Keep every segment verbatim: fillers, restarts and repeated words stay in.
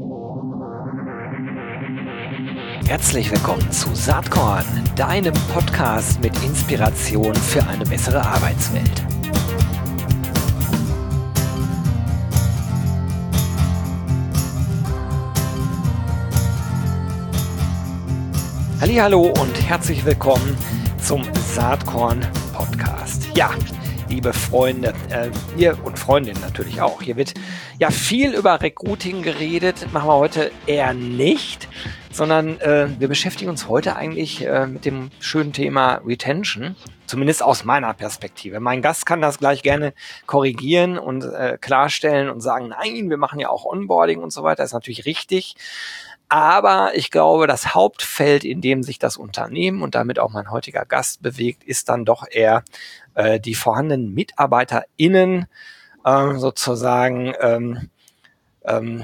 Herzlich willkommen zu Saatkorn, deinem Podcast mit Inspiration für eine bessere Arbeitswelt. Hallihallo und herzlich willkommen zum Saatkorn Podcast. Ja, liebe Freunde, äh, ihr und Freundinnen natürlich auch. Hier wird ja viel über Recruiting geredet, machen wir heute eher nicht, sondern äh, wir beschäftigen uns heute eigentlich äh, mit dem schönen Thema Retention, zumindest aus meiner Perspektive. Mein Gast kann das gleich gerne korrigieren und äh, klarstellen und sagen, nein, wir machen ja auch Onboarding und so weiter, das ist natürlich richtig. Aber ich glaube, das Hauptfeld, in dem sich das Unternehmen und damit auch mein heutiger Gast bewegt, ist dann doch eher äh, die vorhandenen MitarbeiterInnen äh, sozusagen ähm, ähm,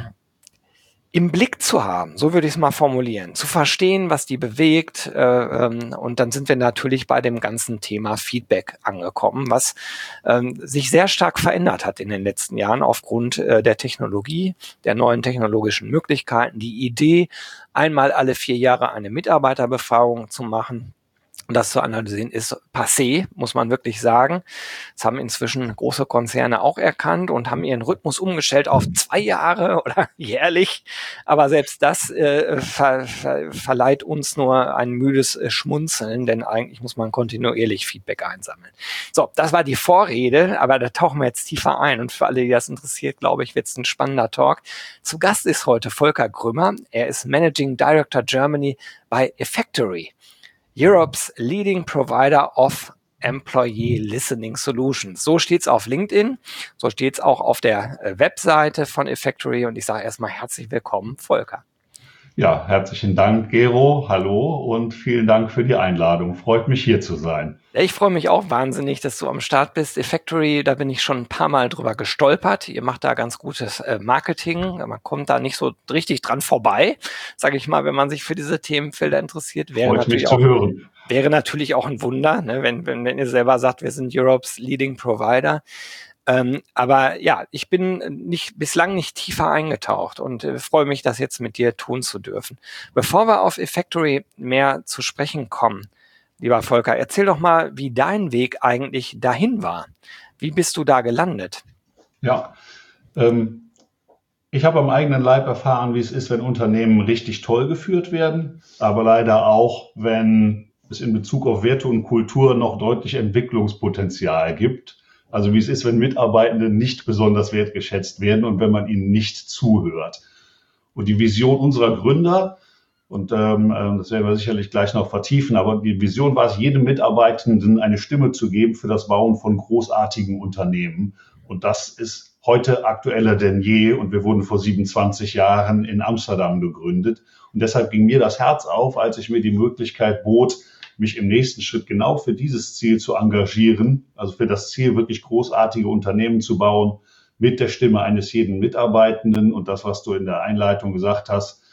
im Blick zu haben, so würde ich es mal formulieren, zu verstehen, was die bewegt, äh, ähm, und dann sind wir natürlich bei dem ganzen Thema Feedback angekommen, was ähm, sich sehr stark verändert hat in den letzten Jahren aufgrund äh, der Technologie, der neuen technologischen Möglichkeiten, die Idee, einmal alle vier Jahre eine Mitarbeiterbefragung zu machen. Und das zu analysieren ist passé, muss man wirklich sagen. Das haben inzwischen große Konzerne auch erkannt und haben ihren Rhythmus umgestellt auf zwei Jahre oder jährlich. Aber selbst das äh, ver, ver, verleiht uns nur ein müdes äh, Schmunzeln, denn eigentlich muss man kontinuierlich Feedback einsammeln. So, das war die Vorrede, aber da tauchen wir jetzt tiefer ein. Und für alle, die das interessiert, glaube ich, wird es ein spannender Talk. Zu Gast ist heute Volker Grümmer. Er ist Managing Director Germany bei Effectory, Europe's leading provider of Employee Listening Solutions. So steht's auf LinkedIn, so steht's auch auf der Webseite von Effectory und ich sage erstmal herzlich willkommen, Volker. Ja, herzlichen Dank, Gero. Hallo und vielen Dank für die Einladung. Freut mich, hier zu sein. Ich freue mich auch wahnsinnig, dass du am Start bist. Effectory, da bin ich schon ein paar Mal drüber gestolpert. Ihr macht da ganz gutes äh, Marketing. Man kommt da nicht so richtig dran vorbei, sage ich mal, wenn man sich für diese Themenfelder interessiert. Wäre Freut natürlich mich zu auch, hören. Wäre natürlich auch ein Wunder, ne, wenn, wenn, wenn ihr selber sagt, wir sind Europe's leading provider. Ähm, aber ja, ich bin nicht bislang nicht tiefer eingetaucht und äh, freue mich, das jetzt mit dir tun zu dürfen. Bevor wir auf Effectory mehr zu sprechen kommen, lieber Volker, erzähl doch mal, wie dein Weg eigentlich dahin war. Wie bist du da gelandet? Ja, ähm, ich habe am eigenen Leib erfahren, wie es ist, wenn Unternehmen richtig toll geführt werden, aber leider auch, wenn es in Bezug auf Werte und Kultur noch deutlich Entwicklungspotenzial gibt. Also wie es ist, wenn Mitarbeitende nicht besonders wertgeschätzt werden und wenn man ihnen nicht zuhört. Und die Vision unserer Gründer, und ähm, das werden wir sicherlich gleich noch vertiefen, aber die Vision war es, jedem Mitarbeitenden eine Stimme zu geben für das Bauen von großartigen Unternehmen. Und das ist heute aktueller denn je. Und wir wurden vor siebenundzwanzig Jahren in Amsterdam gegründet. Und deshalb ging mir das Herz auf, als ich mir die Möglichkeit bot, mich im nächsten Schritt genau für dieses Ziel zu engagieren, also für das Ziel, wirklich großartige Unternehmen zu bauen, mit der Stimme eines jeden Mitarbeitenden. Und das, was du in der Einleitung gesagt hast,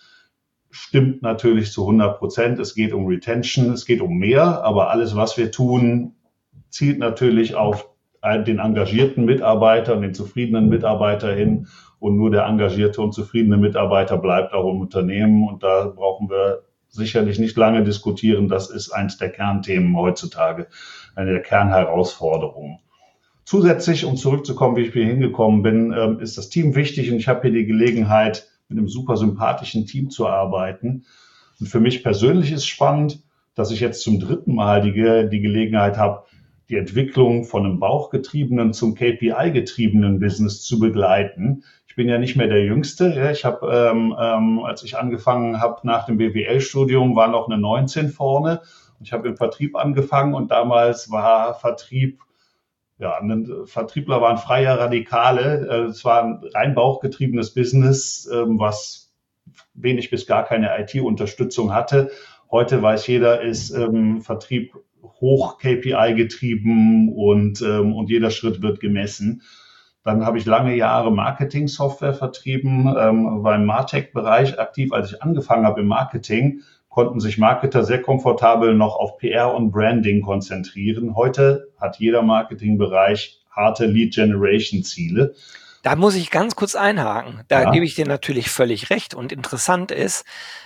stimmt natürlich zu hundert Prozent. Es geht um Retention, es geht um mehr, aber alles, was wir tun, zielt natürlich auf den engagierten Mitarbeiter und den zufriedenen Mitarbeiter hin. Und nur der engagierte und zufriedene Mitarbeiter bleibt auch im Unternehmen. Und da brauchen wir sicherlich nicht lange diskutieren. Das ist eins der Kernthemen heutzutage, eine der Kernherausforderungen. Zusätzlich, um zurückzukommen, wie ich hier hingekommen bin, ist das Team wichtig und ich habe hier die Gelegenheit, mit einem super sympathischen Team zu arbeiten. Und für mich persönlich ist spannend, dass ich jetzt zum dritten Mal die, die Gelegenheit habe, die Entwicklung von einem bauchgetriebenen zum K P I-getriebenen Business zu begleiten. Ich bin ja nicht mehr der Jüngste. Ja. Ich habe, ähm, ähm, als ich angefangen habe nach dem B W L-Studium, war noch eine neunzehn vorne. Ich habe im Vertrieb angefangen und damals war Vertrieb, ja, ein Vertriebler waren freie Radikale. Es war ein rein bauchgetriebenes Business, ähm, was wenig bis gar keine I T-Unterstützung hatte. Heute weiß jeder, ist ähm, Vertrieb hoch K P I getrieben und, ähm, und jeder Schritt wird gemessen. Dann habe ich lange Jahre Marketing-Software vertrieben, ähm, war im MarTech-Bereich aktiv. Als ich angefangen habe im Marketing, konnten sich Marketer sehr komfortabel noch auf P R und Branding konzentrieren. Heute hat jeder Marketingbereich harte Lead-Generation-Ziele. Da muss ich ganz kurz einhaken. Da Ja, gebe ich dir natürlich völlig recht. Und interessant ist,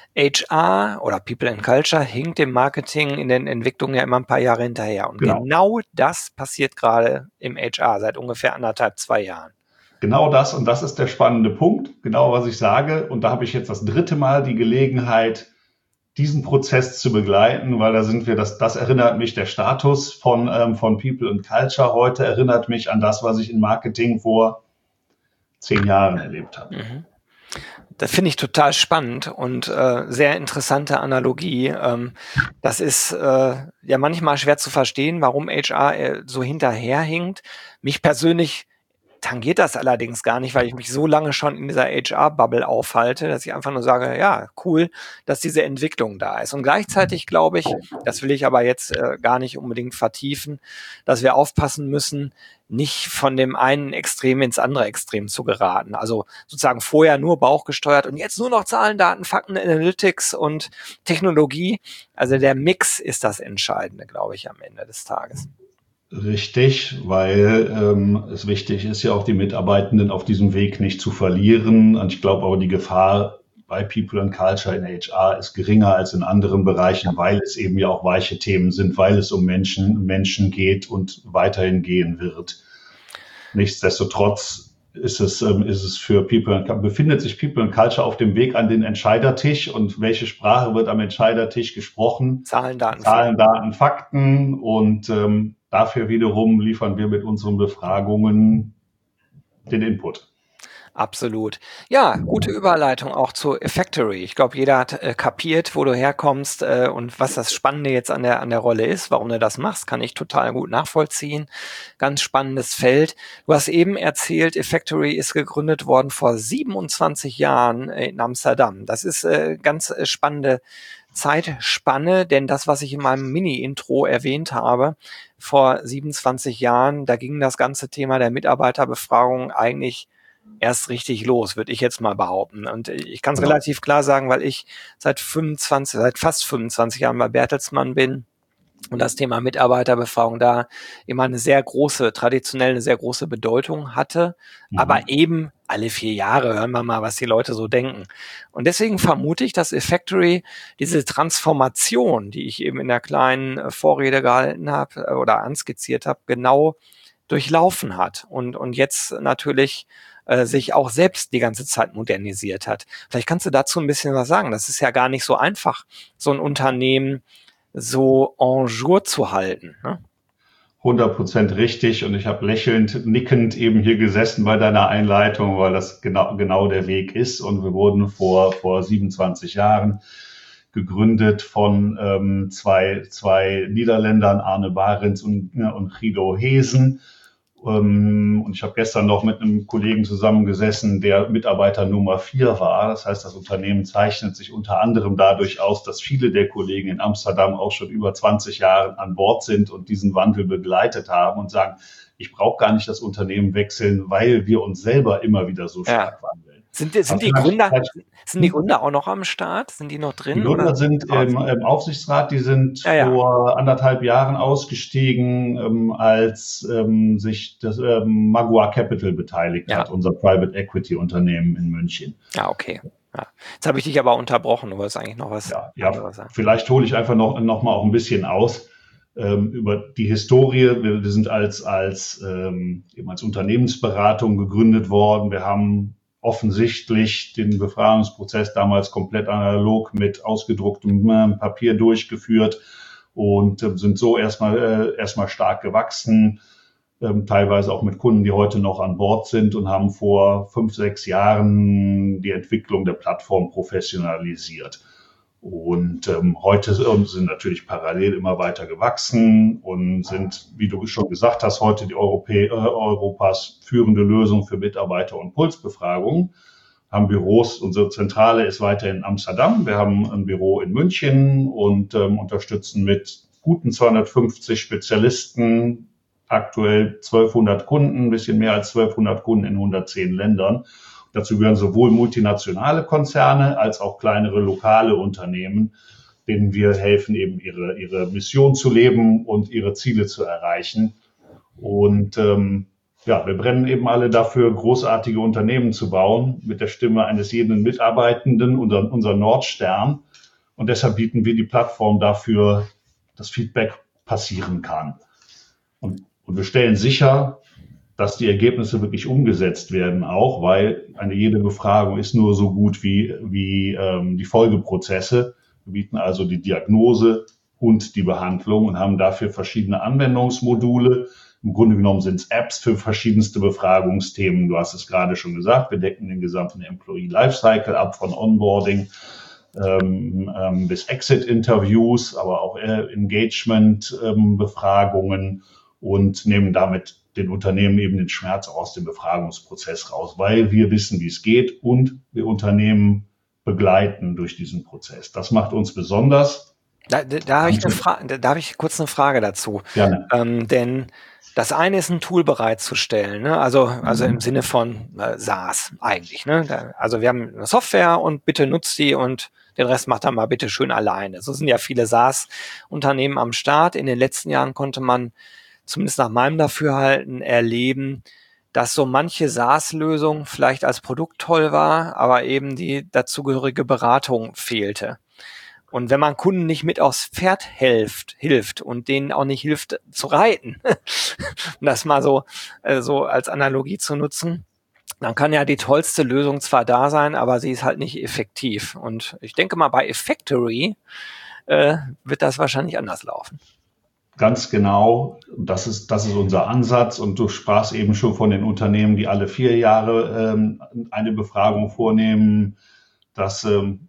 H R oder People and Culture hinkt dem Marketing in den Entwicklungen ja immer ein paar Jahre hinterher. Und genau. genau das passiert gerade im H R seit ungefähr anderthalb, zwei Jahren. Genau das, und das ist der spannende Punkt, genau was ich sage. Und da habe ich jetzt das dritte Mal die Gelegenheit, diesen Prozess zu begleiten, weil da sind wir, das, das erinnert mich, der Status von, ähm, von People and Culture heute erinnert mich an das, was ich in Marketing vor zehn Jahren erlebt habe. Mhm. Das finde ich total spannend und äh, sehr interessante Analogie. Ähm, das ist äh, ja manchmal schwer zu verstehen, warum H R äh, so hinterherhinkt. Mich persönlich tangiert das allerdings gar nicht, weil ich mich so lange schon in dieser H R-Bubble aufhalte, dass ich einfach nur sage, ja, cool, dass diese Entwicklung da ist. Und gleichzeitig glaube ich, das will ich aber jetzt äh, gar nicht unbedingt vertiefen, dass wir aufpassen müssen, nicht von dem einen Extrem ins andere Extrem zu geraten. Also sozusagen vorher nur bauchgesteuert und jetzt nur noch Zahlen, Daten, Fakten, Analytics und Technologie. Also der Mix ist das Entscheidende, glaube ich, am Ende des Tages. Richtig, weil ähm, es wichtig ist ja auch, die Mitarbeitenden auf diesem Weg nicht zu verlieren. Und ich glaube aber, die Gefahr bei People and Culture in H R ist geringer als in anderen Bereichen, weil es eben ja auch weiche Themen sind, weil es um Menschen, Menschen geht und weiterhin gehen wird. Nichtsdestotrotz ist es, ähm, ist es für People and, befindet sich People and Culture auf dem Weg an den Entscheidertisch, und welche Sprache wird am Entscheidertisch gesprochen? Zahlen, Daten, Zahlen, Daten, Fakten, und ähm, dafür wiederum liefern wir mit unseren Befragungen den Input. Absolut. Ja, gute Überleitung auch zu Effectory. Ich glaube, jeder hat äh, kapiert, wo du herkommst äh, und was das Spannende jetzt an der an der Rolle ist, warum du das machst, kann ich total gut nachvollziehen. Ganz spannendes Feld. Du hast eben erzählt, Effectory ist gegründet worden vor siebenundzwanzig Jahren in Amsterdam. Das ist äh, ganz äh, spannende Zeitspanne, denn das, was ich in meinem Mini-Intro erwähnt habe, vor siebenundzwanzig Jahren, da ging das ganze Thema der Mitarbeiterbefragung eigentlich erst richtig los, würde ich jetzt mal behaupten. Und ich kann es Ja. relativ klar sagen, weil ich seit fünfundzwanzig, seit fast fünfundzwanzig Jahren bei Bertelsmann bin und das Thema Mitarbeiterbefragung da immer eine sehr große, traditionell eine sehr große Bedeutung hatte. Mhm. Aber eben alle vier Jahre hören wir mal, was die Leute so denken. Und deswegen vermute ich, dass Effectory diese Transformation, die ich eben in der kleinen Vorrede gehalten habe oder anskizziert habe, genau durchlaufen hat und, und jetzt natürlich äh, sich auch selbst die ganze Zeit modernisiert hat. Vielleicht kannst du dazu ein bisschen was sagen. Das ist ja gar nicht so einfach, so ein Unternehmen so en jour zu halten, ne? hundert Prozent richtig, und ich habe lächelnd, nickend eben hier gesessen bei deiner Einleitung, weil das genau, genau der Weg ist, und wir wurden vor, vor siebenundzwanzig Jahren gegründet von ähm, zwei, zwei Niederländern, Arne Barends und, ja, und Guido Hesen. Ähm, und ich habe gestern noch mit einem Kollegen zusammengesessen, der Mitarbeiter Nummer vier war. Das heißt, das Unternehmen zeichnet sich unter anderem dadurch aus, dass viele der Kollegen in Amsterdam auch schon über zwanzig Jahre an Bord sind und diesen Wandel begleitet haben und sagen, ich brauche gar nicht das Unternehmen wechseln, weil wir uns selber immer wieder so stark Ja. wandeln. Sind, die- sind die Gründer, sind die Gründer auch noch am Start? Sind die noch drin? Die Gründer oder? sind im, im Aufsichtsrat, die sind Ja, ja. vor anderthalb Jahren ausgestiegen, ähm, als ähm, sich das ähm, Magua Capital beteiligt Ja. hat, unser Private Equity Unternehmen in München. Ja, okay. Ja. Jetzt habe ich dich aber unterbrochen. Du wolltest eigentlich noch was Ja, ja, anderes sagen. vielleicht hole ich einfach noch, noch mal auch ein bisschen aus ähm, über die Historie. Wir, wir sind als, als, ähm, eben als Unternehmensberatung gegründet worden. Wir haben offensichtlich den Befragungsprozess damals komplett analog mit ausgedrucktem äh, Papier durchgeführt und äh, sind so erstmal äh, erstmal stark gewachsen, ähm, teilweise auch mit Kunden, die heute noch an Bord sind, und haben vor fünf, sechs Jahren die Entwicklung der Plattform professionalisiert. Und ähm, heute sind natürlich parallel immer weiter gewachsen und sind, wie du schon gesagt hast, heute die Europä- äh, Europas führende Lösung für Mitarbeiter- und Pulsbefragungen. Haben Büros, unsere Zentrale ist weiter in Amsterdam. Wir haben ein Büro in München und ähm, unterstützen mit guten zweihundertfünfzig Spezialisten aktuell zwölfhundert Kunden, ein bisschen mehr als zwölfhundert Kunden in hundertzehn Ländern. Dazu gehören sowohl multinationale Konzerne als auch kleinere lokale Unternehmen, denen wir helfen, eben ihre, ihre Mission zu leben und ihre Ziele zu erreichen. Und ähm, ja, wir brennen eben alle dafür, großartige Unternehmen zu bauen, mit der Stimme eines jeden Mitarbeitenden, unser, unser Nordstern. Und deshalb bieten wir die Plattform dafür, dass Feedback passieren kann. Und, und wir stellen sicher, dass die Ergebnisse wirklich umgesetzt werden auch, weil eine jede Befragung ist nur so gut wie, wie ähm, die Folgeprozesse. Wir bieten also die Diagnose und die Behandlung und haben dafür verschiedene Anwendungsmodule. Im Grunde genommen sind es Apps für verschiedenste Befragungsthemen. Du hast es gerade schon gesagt, wir decken den gesamten Employee Lifecycle ab, von Onboarding ähm, ähm, bis Exit-Interviews, aber auch äh, Engagement-Befragungen ähm, und nehmen damit den Unternehmen eben den Schmerz aus dem Befragungsprozess raus, weil wir wissen, wie es geht und wir Unternehmen begleiten durch diesen Prozess. Das macht uns besonders. Da, da, da habe ich, eine Fra- da, da hab ich kurz eine Frage dazu. Gerne. Ähm, denn das eine ist, ein Tool bereitzustellen, ne? also, also im Sinne von äh, SaaS eigentlich. Ne? Da, also wir haben eine Software und bitte nutzt die und den Rest macht dann mal bitte schön alleine. So sind ja viele SaaS-Unternehmen am Start. In den letzten Jahren konnte man zumindest nach meinem Dafürhalten erleben, dass so manche SaaS-Lösung vielleicht als Produkt toll war, aber eben die dazugehörige Beratung fehlte. Und wenn man Kunden nicht mit aufs Pferd hilft, hilft und denen auch nicht hilft zu reiten, um das mal so, äh, so als Analogie zu nutzen, dann kann ja die tollste Lösung zwar da sein, aber sie ist halt nicht effektiv. Und ich denke mal, bei Effectory äh, wird das wahrscheinlich anders laufen. Ganz genau, das ist, das ist unser Ansatz. Und du sprachst eben schon von den Unternehmen, die alle vier Jahre ähm, eine Befragung vornehmen. Das ähm,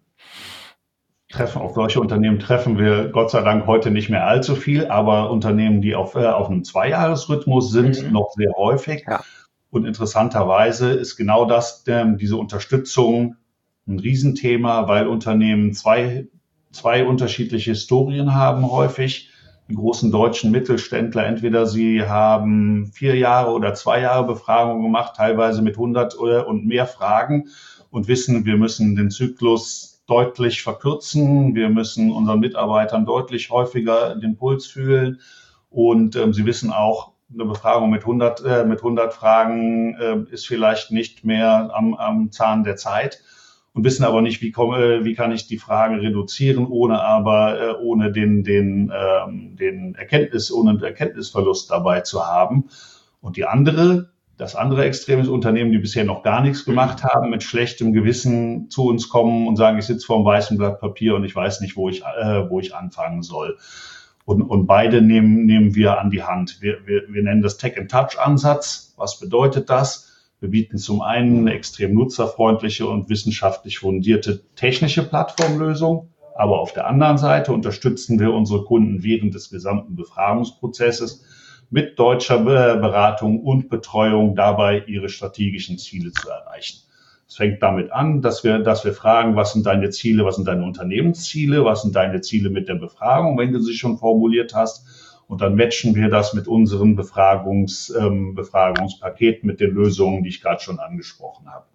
treffen, auf solche Unternehmen treffen wir Gott sei Dank heute nicht mehr allzu viel, aber Unternehmen, die auf, äh, auf einem Zweijahresrhythmus sind, mhm. noch sehr häufig. Ja. Und interessanterweise ist genau das, ähm, diese Unterstützung ein Riesenthema, weil Unternehmen zwei, zwei unterschiedliche Historien haben häufig. Die großen deutschen Mittelständler, entweder sie haben vier Jahre oder zwei Jahre Befragung gemacht, teilweise mit hundert oder und mehr Fragen und wissen, wir müssen den Zyklus deutlich verkürzen, wir müssen unseren Mitarbeitern deutlich häufiger den Puls fühlen und ähm, sie wissen auch, eine Befragung mit hundert, äh, mit hundert Fragen äh, ist vielleicht nicht mehr am, am Zahn der Zeit. Und wissen aber nicht, wie komme, wie kann ich die Fragen reduzieren, ohne aber äh, ohne den den ähm, den Erkenntnis, ohne den Erkenntnisverlust dabei zu haben. Und die andere, das andere Extrem ist Unternehmen, die bisher noch gar nichts gemacht haben, mit schlechtem Gewissen zu uns kommen und sagen, ich sitze vor einem weißen Blatt Papier und ich weiß nicht, wo ich äh, wo ich anfangen soll. Und, und beide nehmen nehmen wir an die Hand. Wir wir, wir nennen das Tech-and-Touch-Ansatz. Was bedeutet das? Wir bieten zum einen eine extrem nutzerfreundliche und wissenschaftlich fundierte technische Plattformlösung, aber auf der anderen Seite unterstützen wir unsere Kunden während des gesamten Befragungsprozesses mit deutscher Beratung und Betreuung dabei, ihre strategischen Ziele zu erreichen. Es fängt damit an, dass wir, dass wir fragen, was sind deine Ziele, was sind deine Unternehmensziele, was sind deine Ziele mit der Befragung, wenn du sie schon formuliert hast. Und dann matchen wir das mit unseren Befragungs, ähm, Befragungspaketen, mit den Lösungen, die ich gerade schon angesprochen habe.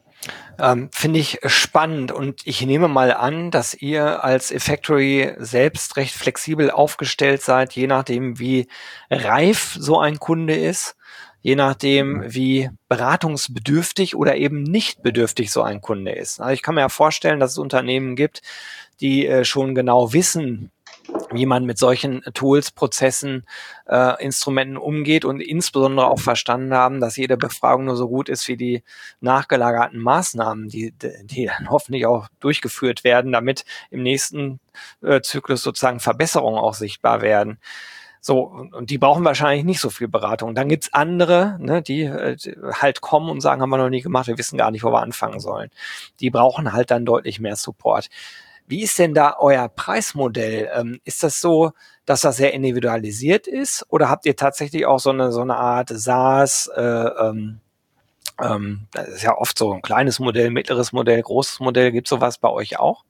Ähm, finde ich spannend und ich nehme mal an, dass ihr als Effectory selbst recht flexibel aufgestellt seid, je nachdem, wie reif so ein Kunde ist, je nachdem, wie beratungsbedürftig oder eben nicht bedürftig so ein Kunde ist. Also ich kann mir ja vorstellen, dass es Unternehmen gibt, die äh, schon genau wissen, wie man mit solchen Tools, Prozessen, äh, Instrumenten umgeht und insbesondere auch verstanden haben, dass jede Befragung nur so gut ist wie die nachgelagerten Maßnahmen, die, die dann hoffentlich auch durchgeführt werden, damit im nächsten äh, Zyklus sozusagen Verbesserungen auch sichtbar werden. So, und die brauchen wahrscheinlich nicht so viel Beratung. Dann gibt's andere, ne, die äh, halt kommen und sagen, haben wir noch nie gemacht, wir wissen gar nicht, wo wir anfangen sollen. Die brauchen halt dann deutlich mehr Support. Wie ist denn da euer Preismodell? Ähm, ist das so, dass das sehr individualisiert ist? Oder habt ihr tatsächlich auch so eine so eine Art SaaS? Äh, ähm, ähm, das ist ja oft so ein kleines Modell, mittleres Modell, großes Modell. Gibt es sowas bei euch auch?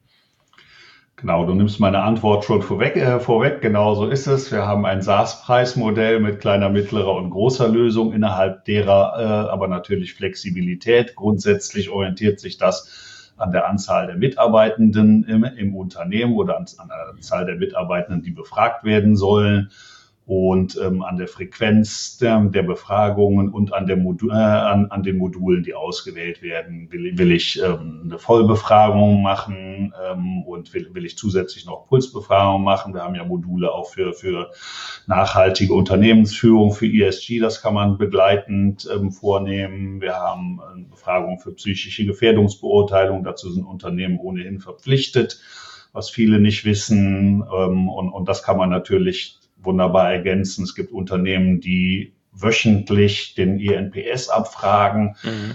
Genau, du nimmst meine Antwort schon vorweg. Äh, vorweg. Genau so ist es. Wir haben ein SaaS-Preismodell mit kleiner, mittlerer und großer Lösung, innerhalb derer äh, aber natürlich Flexibilität. Grundsätzlich orientiert sich das an der Anzahl der Mitarbeitenden im, im Unternehmen oder an, an der Zahl der Mitarbeitenden, die befragt werden sollen. und ähm, an der Frequenz der, der Befragungen und an, der Modu- äh, an, an den Modulen, die ausgewählt werden. Will, will ich ähm, eine Vollbefragung machen ähm, und will, will ich zusätzlich noch Pulsbefragung machen? Wir haben ja Module auch für, für nachhaltige Unternehmensführung, für E S G, das kann man begleitend ähm, vornehmen. Wir haben eine Befragung für psychische Gefährdungsbeurteilung, dazu sind Unternehmen ohnehin verpflichtet, was viele nicht wissen, ähm, und, und das kann man natürlich wunderbar ergänzen. Es gibt Unternehmen, die wöchentlich den E N P S abfragen. Mhm.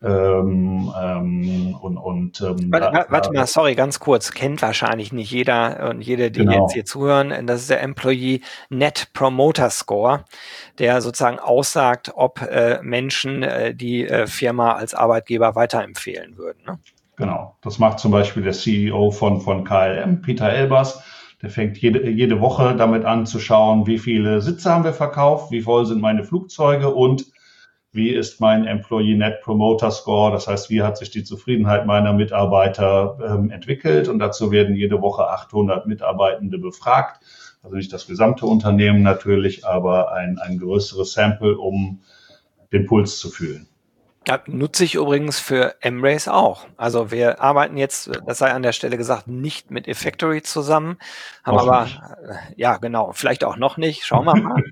Ähm, ähm, und, und, ähm, warte, da, warte mal, sorry, ganz kurz. Kennt wahrscheinlich nicht jeder und jede, die genau. jetzt hier zuhören. Das ist der Employee Net Promoter Score, der sozusagen aussagt, ob äh, Menschen äh, die äh, Firma als Arbeitgeber weiterempfehlen würden. Ne? Genau. Das macht zum Beispiel der C E O von, von K L M, Peter Elbers. Der fängt jede, jede Woche damit an zu schauen, wie viele Sitze haben wir verkauft, wie voll sind meine Flugzeuge und wie ist mein Employee Net Promoter Score. Das heißt, wie hat sich die Zufriedenheit meiner Mitarbeiter ähm, entwickelt. Und dazu werden jede Woche achthundert Mitarbeitende befragt. Also nicht das gesamte Unternehmen natürlich, aber ein, ein größeres Sample, um den Puls zu fühlen. Ja, nutze ich übrigens für M-Race auch. Also wir arbeiten jetzt, das sei an der Stelle gesagt, nicht mit Effectory zusammen, haben aber, nicht. ja genau, vielleicht auch noch nicht, schauen wir mal.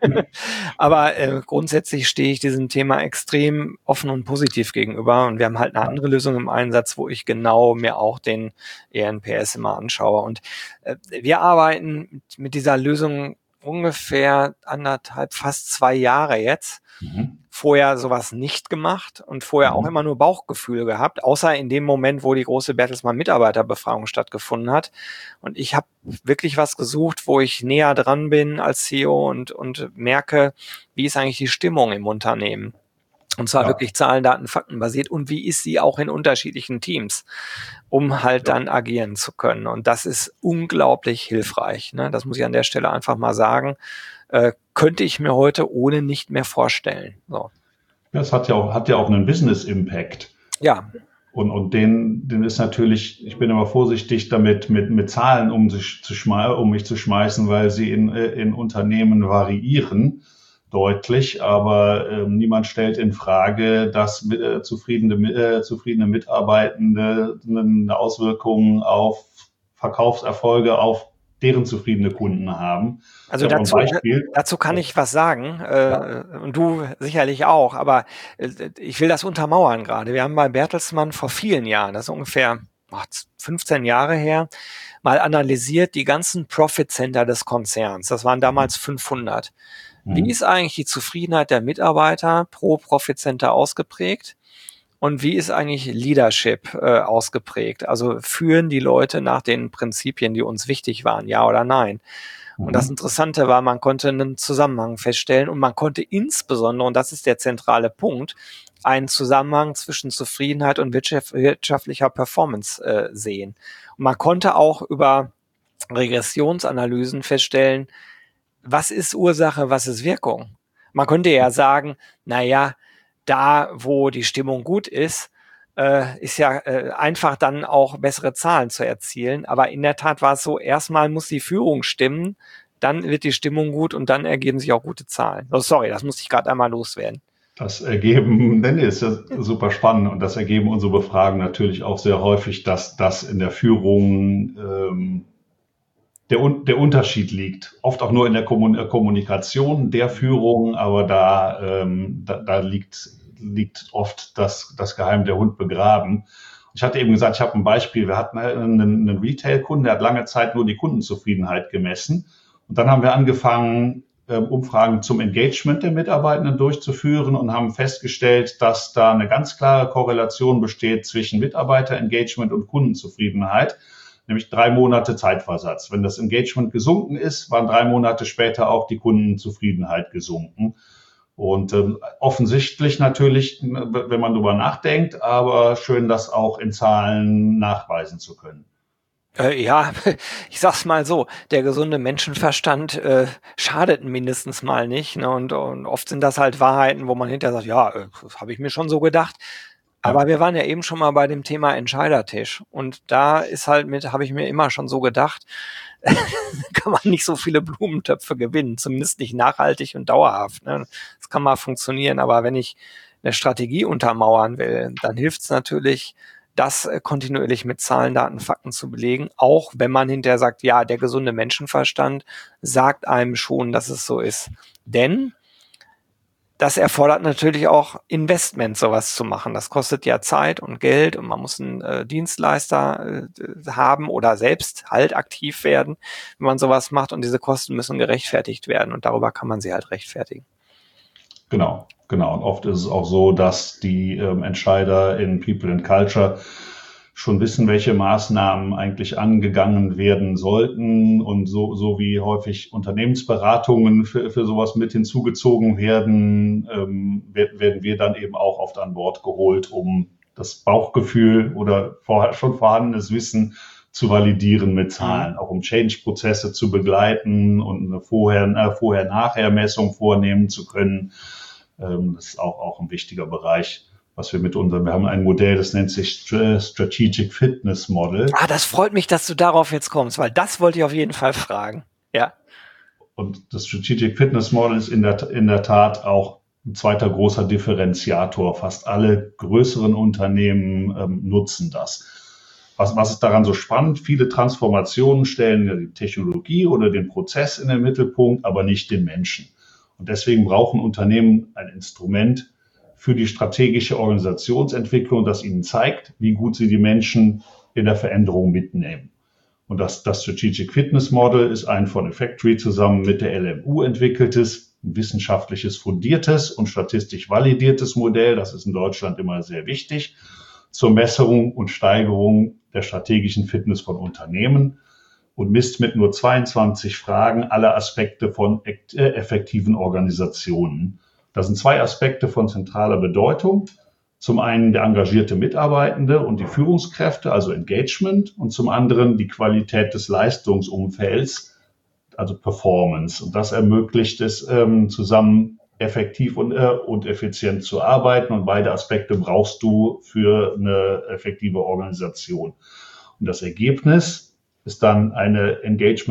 aber äh, grundsätzlich stehe ich diesem Thema extrem offen und positiv gegenüber und wir haben halt eine andere Lösung im Einsatz, wo ich genau mir auch den E N P S immer anschaue. Und äh, wir arbeiten mit, mit dieser Lösung ungefähr anderthalb, fast zwei Jahre jetzt. Mhm. Vorher sowas nicht gemacht und vorher mhm. auch immer nur Bauchgefühl gehabt, außer in dem Moment, wo die große Bertelsmann Mitarbeiterbefragung stattgefunden hat. Und ich habe wirklich was gesucht, wo ich näher dran bin als C E O und, und merke, wie ist eigentlich die Stimmung im Unternehmen. Und zwar ja. wirklich Zahlen, Daten, Fakten basiert und wie ist sie auch in unterschiedlichen Teams, um halt ja. dann agieren zu können. Und das ist unglaublich hilfreich. Ne? Das muss ich an der Stelle einfach mal sagen. Äh, könnte ich mir heute ohne nicht mehr vorstellen. So. Ja, es hat ja auch, hat ja auch einen Business-Impact. Ja. Und, und den, den ist natürlich, ich bin immer vorsichtig damit, mit, mit Zahlen um, sich zu schmei- um mich zu schmeißen, weil sie in, in Unternehmen variieren. Deutlich, aber äh, niemand stellt in Frage, dass äh, zufriedene, äh, zufriedene Mitarbeitende eine Auswirkung auf Verkaufserfolge, auf deren zufriedene Kunden haben. Also dazu, Beispiel, dazu kann ich was sagen, äh, ja. und du sicherlich auch, aber äh, ich will das untermauern gerade. Wir haben bei Bertelsmann vor vielen Jahren, das ist ungefähr fünfzehn Jahre her, mal analysiert die ganzen Profit Center des Konzerns. Das waren damals fünfhundert. Wie ist eigentlich die Zufriedenheit der Mitarbeiter pro Profit Center ausgeprägt? Und wie ist eigentlich Leadership äh, ausgeprägt? Also führen die Leute nach den Prinzipien, die uns wichtig waren, ja oder nein? Mhm. Und das Interessante war, man konnte einen Zusammenhang feststellen und man konnte insbesondere, und das ist der zentrale Punkt, einen Zusammenhang zwischen Zufriedenheit und wirtschaftlicher Performance äh, sehen. Und man konnte auch über Regressionsanalysen feststellen, was ist Ursache, was ist Wirkung? Man könnte ja sagen, naja, da, wo die Stimmung gut ist, äh, ist ja äh, einfach dann auch bessere Zahlen zu erzielen. Aber in der Tat war es so, erstmal muss die Führung stimmen, dann wird die Stimmung gut und dann ergeben sich auch gute Zahlen. Oh, sorry, das musste ich gerade einmal loswerden. Das ergeben, denn ist ja super spannend und das ergeben unsere Befragungen natürlich auch sehr häufig, dass das in der Führung ähm, Der, der Unterschied liegt. Oft auch nur in der Kommunikation der Führung, aber da, ähm, da, da liegt, liegt oft das, das Geheim der Hund begraben. Ich hatte eben gesagt, ich habe ein Beispiel. Wir hatten einen, einen Retail-Kunden, der hat lange Zeit nur die Kundenzufriedenheit gemessen. Und dann haben wir angefangen, ähm, Umfragen zum Engagement der Mitarbeitenden durchzuführen und haben festgestellt, dass da eine ganz klare Korrelation besteht zwischen Mitarbeiterengagement und Kundenzufriedenheit. Nämlich drei Monate Zeitversatz. Wenn das Engagement gesunken ist, waren drei Monate später auch die Kundenzufriedenheit gesunken. Und ähm, offensichtlich natürlich, wenn man drüber nachdenkt, aber schön, das auch in Zahlen nachweisen zu können. Äh, ja, ich sag's mal so, der gesunde Menschenverstand äh, schadet mindestens mal nicht. Ne? Und, und oft sind das halt Wahrheiten, wo man hinterher sagt, ja, äh, das habe ich mir schon so gedacht. Aber Ja. wir waren ja eben schon mal bei dem Thema Entscheidertisch. Und da ist halt mit, habe ich mir immer schon so gedacht, kann man nicht so viele Blumentöpfe gewinnen, zumindest nicht nachhaltig und dauerhaft. Ne? Das kann mal funktionieren, aber wenn ich eine Strategie untermauern will, dann hilft es natürlich, das äh, kontinuierlich mit Zahlen, Daten, Fakten zu belegen, auch wenn man hinterher sagt, ja, der gesunde Menschenverstand sagt einem schon, dass es so ist. Denn das erfordert natürlich auch Investment, sowas zu machen. Das kostet ja Zeit und Geld und man muss einen äh, Dienstleister äh, haben oder selbst halt aktiv werden, wenn man sowas macht. Und diese Kosten müssen gerechtfertigt werden und darüber kann man sie halt rechtfertigen. Genau, genau. Und oft ist es auch so, dass die ähm, Entscheider in People and Culture schon wissen, welche Maßnahmen eigentlich angegangen werden sollten. Und so, so wie häufig Unternehmensberatungen für, für sowas mit hinzugezogen werden, ähm, werden wir dann eben auch oft an Bord geholt, um das Bauchgefühl oder vorher schon vorhandenes Wissen zu validieren mit Zahlen, auch um Change-Prozesse zu begleiten und eine Vorher-, äh, Vorher-Nachher-Messung vornehmen zu können. Ähm, das ist auch, auch ein wichtiger Bereich, was wir mit unserem, wir haben ein Modell, das nennt sich Strategic Fitness Model. Ah, das freut mich, dass du darauf jetzt kommst, weil das wollte ich auf jeden Fall fragen. Ja. Und das Strategic Fitness Model ist in der, in der Tat auch ein zweiter großer Differenziator. Fast alle größeren Unternehmen ähm, nutzen das. Was, was ist daran so spannend? Viele Transformationen stellen ja die Technologie oder den Prozess in den Mittelpunkt, aber nicht den Menschen. Und deswegen brauchen Unternehmen ein Instrument für die strategische Organisationsentwicklung, das ihnen zeigt, wie gut sie die Menschen in der Veränderung mitnehmen. Und das, das Strategic Fitness Model ist ein von Effectory zusammen mit der L M U entwickeltes, ein wissenschaftliches fundiertes und statistisch validiertes Modell. Das ist in Deutschland immer sehr wichtig zur Messung und Steigerung der strategischen Fitness von Unternehmen und misst mit nur zweiundzwanzig Fragen alle Aspekte von effektiven Organisationen. Das sind zwei Aspekte von zentraler Bedeutung. Zum einen der engagierte Mitarbeitende und die Führungskräfte, also Engagement, und zum anderen die Qualität des Leistungsumfelds, also Performance. Und das ermöglicht es, ähm, zusammen effektiv und, äh, und effizient zu arbeiten. Und beide Aspekte brauchst du für eine effektive Organisation. Und das Ergebnis ist dann eine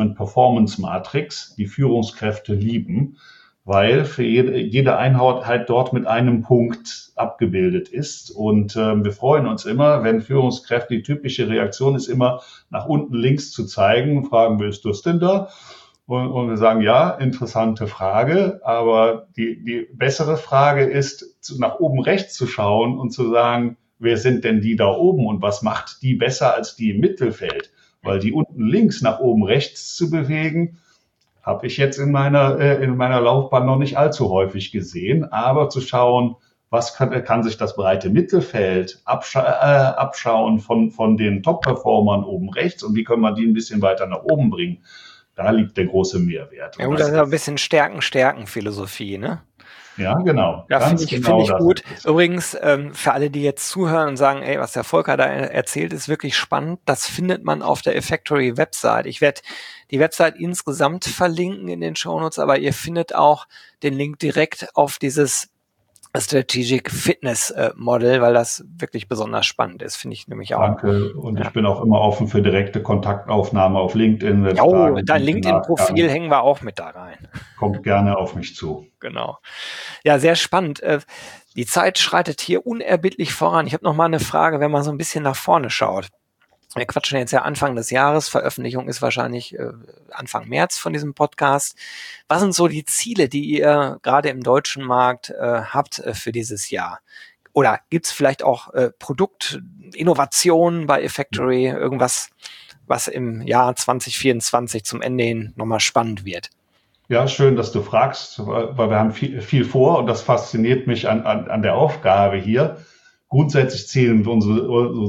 Engagement-Performance-Matrix, die Führungskräfte lieben, weil für jede, jede Einheit halt dort mit einem Punkt abgebildet ist. Und ähm, wir freuen uns immer, wenn Führungskräfte, die typische Reaktion ist immer, nach unten links zu zeigen, fragen, willst du es denn da? Und, und wir sagen, ja, interessante Frage, aber die, die bessere Frage ist, zu, nach oben rechts zu schauen und zu sagen, wer sind denn die da oben und was macht die besser als die im Mittelfeld? Weil die unten links nach oben rechts zu bewegen, habe ich jetzt in meiner, äh, in meiner Laufbahn noch nicht allzu häufig gesehen. Aber zu schauen, was kann, kann sich das breite Mittelfeld abscha äh, abschauen von, von den Top-Performern oben rechts und wie können wir die ein bisschen weiter nach oben bringen? Da liegt der große Mehrwert. Ja gut, das ist ja ein bisschen Stärken-Stärken-Philosophie, ne? Ja, genau. Ja, finde ich, genau find ich gut. Übrigens, ähm, für alle, die jetzt zuhören und sagen, ey, was der Volker da erzählt, ist wirklich spannend. Das findet man auf der Effectory-Website. Ich werde die Website insgesamt verlinken in den Shownotes, aber ihr findet auch den Link direkt auf dieses Strategic Fitness äh, Model, weil das wirklich besonders spannend ist, finde ich nämlich auch. Danke. Und ja. Ich bin auch immer offen für direkte Kontaktaufnahme auf LinkedIn. Ja, oh, dein LinkedIn-Profil hängen wir auch mit da rein. Kommt gerne auf mich zu. Genau. Ja, sehr spannend. Die Zeit schreitet hier unerbittlich voran. Ich habe noch mal eine Frage, wenn man so ein bisschen nach vorne schaut. Wir quatschen jetzt ja Anfang des Jahres. Veröffentlichung ist wahrscheinlich äh, Anfang März von diesem Podcast. Was sind so die Ziele, die ihr gerade im deutschen Markt äh, habt äh, für dieses Jahr? Oder gibt es vielleicht auch äh, Produktinnovationen bei Effectory, irgendwas, was im Jahr zwanzig vierundzwanzig zum Ende hin nochmal spannend wird? Ja, schön, dass du fragst, weil wir haben viel, viel vor und das fasziniert mich an, an, an der Aufgabe hier. Grundsätzlich zielen unsere,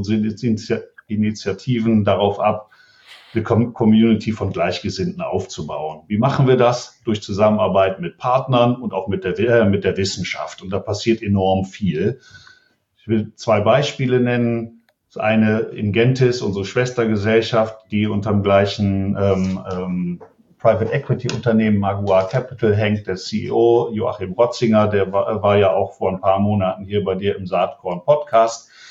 unsere Initiativen darauf ab, eine Community von Gleichgesinnten aufzubauen. Wie machen wir das? Durch Zusammenarbeit mit Partnern und auch mit der, äh, mit der Wissenschaft. Und da passiert enorm viel. Ich will zwei Beispiele nennen. Das eine Ingentis, unsere Schwestergesellschaft, die unter dem gleichen ähm, ähm, Private Equity Unternehmen Magua Capital hängt. Der C E O Joachim Rotzinger, der war, war ja auch vor ein paar Monaten hier bei dir im Saatkorn Podcast.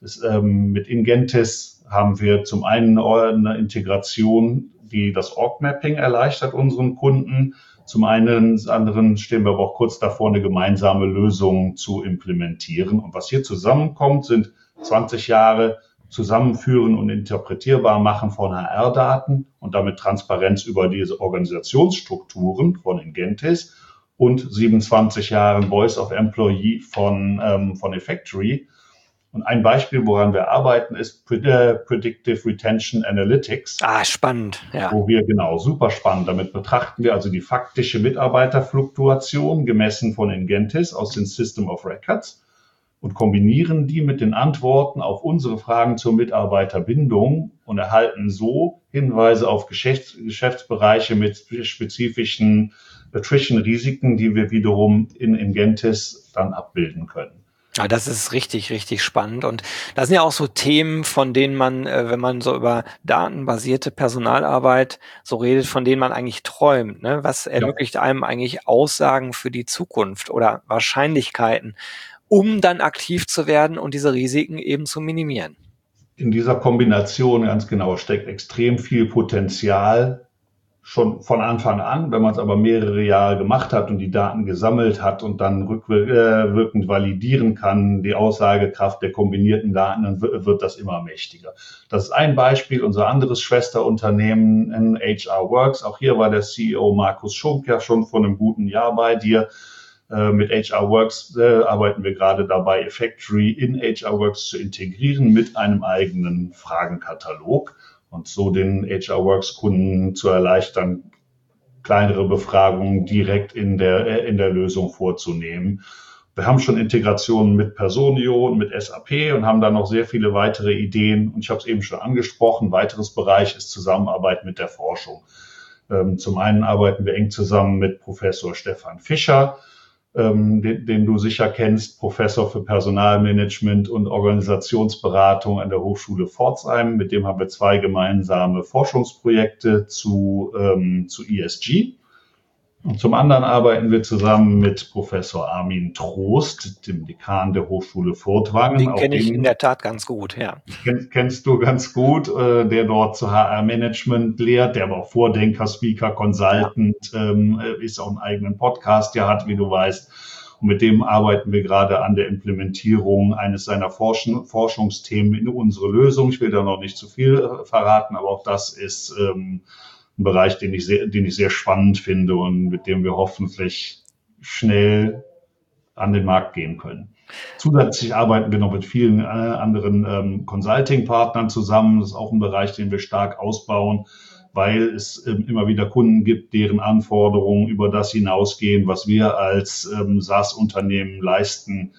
Das, ähm, mit Ingentis haben wir zum einen eine Integration, die das Org-Mapping erleichtert unseren Kunden. Zum einen, anderen stehen wir aber auch kurz davor, eine gemeinsame Lösung zu implementieren. Und was hier zusammenkommt, sind zwanzig Jahre Zusammenführen und interpretierbar machen von H R-Daten und damit Transparenz über diese Organisationsstrukturen von Ingentis und siebenundzwanzig Jahre Voice of Employee von, ähm, von eFactory. Und ein Beispiel, woran wir arbeiten, ist Predictive Retention Analytics. Ah, spannend, ja. Wo wir, genau, super spannend. Damit betrachten wir also die faktische Mitarbeiterfluktuation gemessen von Ingentis aus den System of Records und kombinieren die mit den Antworten auf unsere Fragen zur Mitarbeiterbindung und erhalten so Hinweise auf Geschäfts- Geschäftsbereiche mit spezifischen Attrition-Risiken, die wir wiederum in Ingentis dann abbilden können. Ja, das ist richtig, richtig spannend. Und das sind ja auch so Themen, von denen man, äh, wenn man so über datenbasierte Personalarbeit so redet, von denen man eigentlich träumt, ne? Was ermöglicht einem eigentlich Aussagen für die Zukunft oder Wahrscheinlichkeiten, um dann aktiv zu werden und diese Risiken eben zu minimieren. In dieser Kombination, ganz genau, steckt extrem viel Potenzial schon von Anfang an. Wenn man es aber mehrere Jahre gemacht hat und die Daten gesammelt hat und dann rückwirkend validieren kann, die Aussagekraft der kombinierten Daten, dann wird das immer mächtiger. Das ist ein Beispiel. Unser anderes Schwesterunternehmen in H R Works. Auch hier war der C E O Markus Schunk ja schon vor einem guten Jahr bei dir. Mit H R Works äh, arbeiten wir gerade dabei, eFactory in H R Works zu integrieren mit einem eigenen Fragenkatalog und so den H R Works Kunden zu erleichtern, kleinere Befragungen direkt in der, äh, in der Lösung vorzunehmen. Wir haben schon Integrationen mit Personio und mit S A P und haben da noch sehr viele weitere Ideen. Und ich habe es eben schon angesprochen, ein weiteres Bereich ist Zusammenarbeit mit der Forschung. Ähm, zum einen arbeiten wir eng zusammen mit Professor Stefan Fischer, Ähm, den, den du sicher kennst, Professor für Personalmanagement und Organisationsberatung an der Hochschule Pforzheim. Mit dem haben wir zwei gemeinsame Forschungsprojekte zu, ähm, zu E S G. Und zum anderen arbeiten wir zusammen mit Professor Armin Trost, dem Dekan der Hochschule Furtwangen. Den kenne ich in der Tat ganz gut, ja. Kennst, kennst du ganz gut, äh, der dort zu H R-Management lehrt, der aber auch Vordenker, Speaker, Consultant, ja. ähm, ist auch einen eigenen Podcast ja hat, wie du weißt. Und mit dem arbeiten wir gerade an der Implementierung eines seiner Forschung, Forschungsthemen in unsere Lösung. Ich will da noch nicht zu viel äh, verraten, aber auch das ist ähm, ein Bereich, den ich sehr, den ich sehr spannend finde und mit dem wir hoffentlich schnell an den Markt gehen können. Zusätzlich arbeiten wir noch mit vielen äh, anderen ähm, Consulting-Partnern zusammen. Das ist auch ein Bereich, den wir stark ausbauen, weil es ähm, immer wieder Kunden gibt, deren Anforderungen über das hinausgehen, was wir als ähm, SaaS-Unternehmen leisten.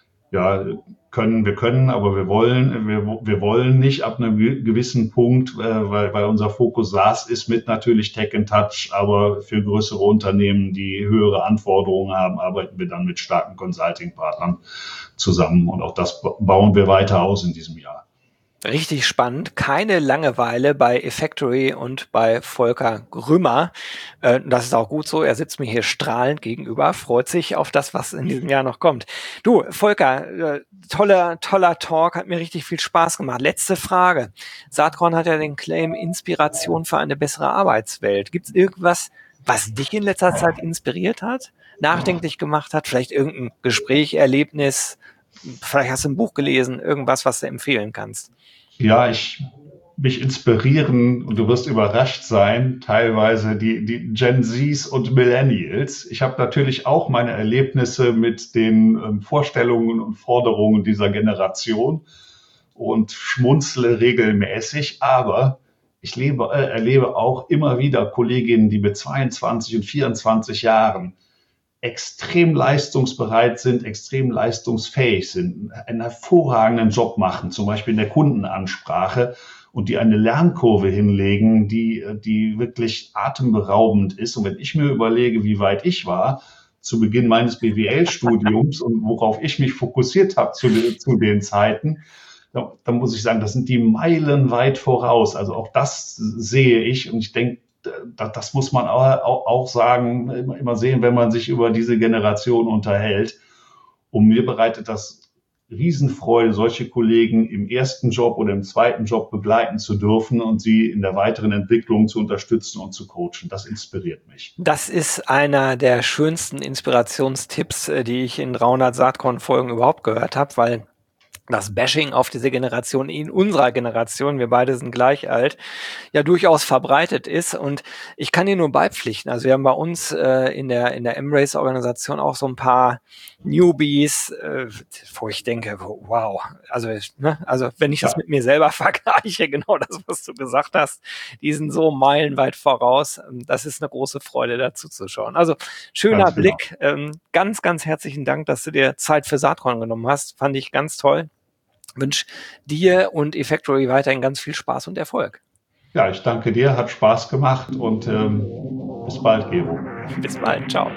Ja, können, wir können, aber wir wollen, wir, wir wollen nicht ab einem gewissen Punkt, äh, weil, weil unser Fokus SaaS ist mit natürlich Tech and Touch, aber für größere Unternehmen, die höhere Anforderungen haben, arbeiten wir dann mit starken Consulting-Partnern zusammen und auch das bauen wir weiter aus in diesem Jahr. Richtig spannend. Keine Langeweile bei eFactory und bei Volker Grümmer. Äh, das ist auch gut so. Er sitzt mir hier strahlend gegenüber, freut sich auf das, was in diesem Jahr noch kommt. Du, Volker, äh, toller, toller Talk, hat mir richtig viel Spaß gemacht. Letzte Frage. Saatkorn hat ja den Claim Inspiration für eine bessere Arbeitswelt. Gibt es irgendwas, was dich in letzter Zeit inspiriert hat, nachdenklich gemacht hat? Vielleicht irgendein Gespräch, Erlebnis? Vielleicht hast du ein Buch gelesen, irgendwas, was du empfehlen kannst. Ja, ich mich inspirieren und du wirst überrascht sein, teilweise die, die Gen Zs und Millennials. Ich habe natürlich auch meine Erlebnisse mit den ähm, Vorstellungen und Forderungen dieser Generation und schmunzle regelmäßig, aber ich lebe, äh, erlebe auch immer wieder Kolleginnen, die mit zweiundzwanzig und vierundzwanzig Jahren extrem leistungsbereit sind, extrem leistungsfähig sind, einen hervorragenden Job machen, zum Beispiel in der Kundenansprache und die eine Lernkurve hinlegen, die, die wirklich atemberaubend ist. Und wenn ich mir überlege, wie weit ich war zu Beginn meines B W L-Studiums und worauf ich mich fokussiert habe zu, zu den Zeiten, dann, dann muss ich sagen, das sind die meilenweit voraus. Also auch das sehe ich und ich denke, das muss man auch sagen, immer sehen, wenn man sich über diese Generation unterhält. Und mir bereitet das Riesenfreude, solche Kollegen im ersten Job oder im zweiten Job begleiten zu dürfen und sie in der weiteren Entwicklung zu unterstützen und zu coachen. Das inspiriert mich. Das ist einer der schönsten Inspirationstipps, die ich in dreihundert Saatkorn-Folgen überhaupt gehört habe, weil das Bashing auf diese Generation in unserer Generation, wir beide sind gleich alt, ja durchaus verbreitet ist. Und ich kann dir nur beipflichten. Also wir haben bei uns äh, in der in der Embrace-Organisation auch so ein paar Newbies, äh, wo ich denke, wow, also ne, also wenn ich das ja. mit mir selber vergleiche, genau das, was du gesagt hast, die sind so meilenweit voraus. Das ist eine große Freude, dazu zu schauen. Also schöner ganz Blick. Genau. Ähm, ganz, ganz herzlichen Dank, dass du dir Zeit für Saatkorn genommen hast. Fand ich ganz toll. Wünsche dir und eFactory weiterhin ganz viel Spaß und Erfolg. Ja, ich danke dir, hat Spaß gemacht und ähm, bis bald, Gero. Bis bald, ciao.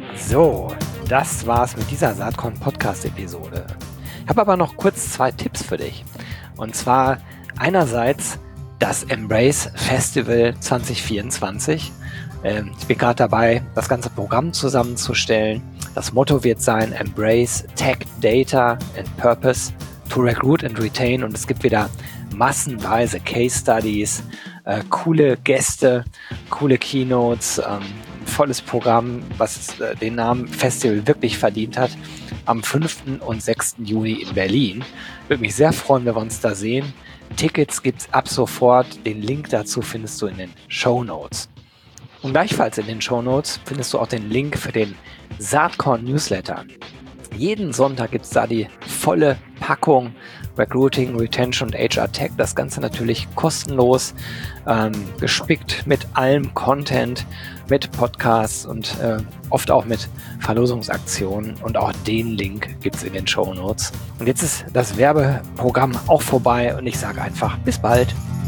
So, das war's mit dieser Saatkorn-Podcast-Episode. Ich habe aber noch kurz zwei Tipps für dich. Und zwar einerseits das Embrace Festival zwanzig vierundzwanzig. Ähm, ich bin gerade dabei, das ganze Programm zusammenzustellen. Das Motto wird sein Embrace Tech, Data and Purpose to recruit and retain, und es gibt wieder massenweise Case Studies, äh, coole Gäste, coole Keynotes, ähm, volles Programm, was äh, den Namen Festival wirklich verdient hat, am fünften und sechsten Juni in Berlin. Würde mich sehr freuen, wenn wir uns da sehen. Tickets gibt's ab sofort, den Link dazu findest du in den Shownotes. Und gleichfalls in den Shownotes findest du auch den Link für den Saatkorn Newsletter. Jeden Sonntag gibt es da die volle Packung Recruiting, Retention und H R Tech. Das Ganze natürlich kostenlos, ähm, gespickt mit allem Content, mit Podcasts und äh, oft auch mit Verlosungsaktionen. Und auch den Link gibt es in den Shownotes. Und jetzt ist das Werbeprogramm auch vorbei und ich sage einfach bis bald.